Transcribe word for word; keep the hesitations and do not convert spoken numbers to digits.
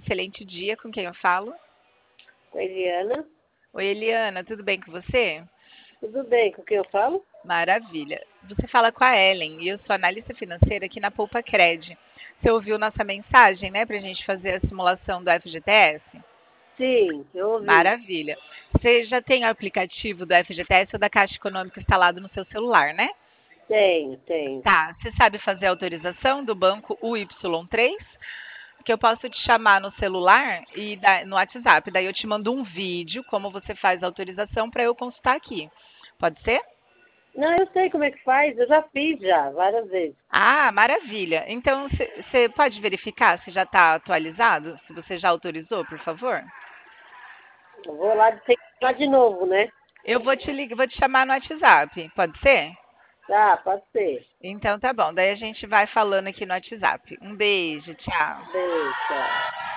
Excelente dia, com quem eu falo? Oi, Eliana. Oi, Eliana, tudo bem com você? Tudo bem? Com quem eu falo? Maravilha. Você fala com a Ellen e eu sou analista financeira aqui na Poupa Cred. Você ouviu nossa mensagem, né, para a gente fazer a simulação do F G T S? Sim, eu ouvi. Maravilha. Você já tem o aplicativo do F G T S ou da Caixa Econômica instalado no seu celular, né? Tenho, tenho. Tá. Você sabe fazer a autorização do banco U Y três? Que eu posso te chamar no celular e da- no WhatsApp. Daí eu te mando um vídeo como você faz a autorização para eu consultar aqui. Pode ser? Não, eu sei como é que faz. Eu já fiz já, várias vezes. Ah, maravilha. Então você pode verificar se já está atualizado? Se você já autorizou, por favor? Eu vou lá, tem que ir lá de novo, né? Eu vou te ligar, vou te chamar no WhatsApp. Pode ser? Tá, pode ser. Então tá bom. Daí a gente vai falando aqui no WhatsApp. Um beijo, tchau. Beijo, tchau.